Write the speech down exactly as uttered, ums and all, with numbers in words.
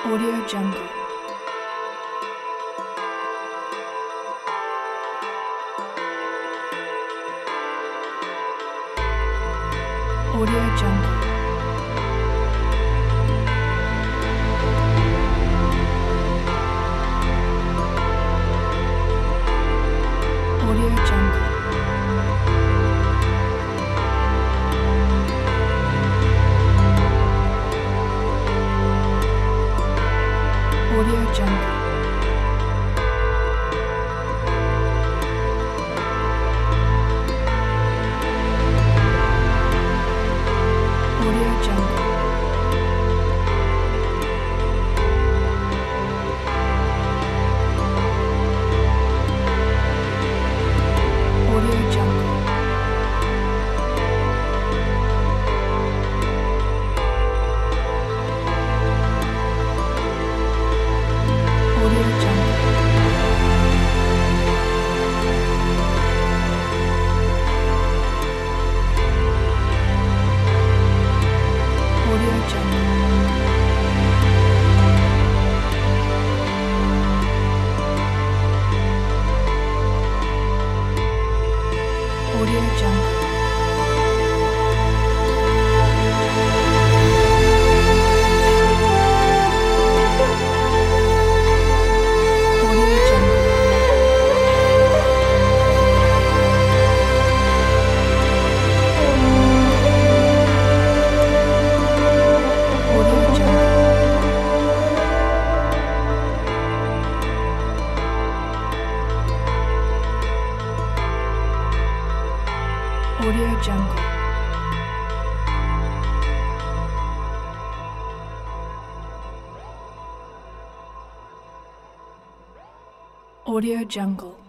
Audio Jungle. Audio Jungle. Audio Jungle. Audio Jungle. Audio Jungle. Audio Jungle. Audio Jungle. Audio Jungle. Audio Jungle. Audio Jungle. Audio Jungle. Audio Jungle. Audio Jungle.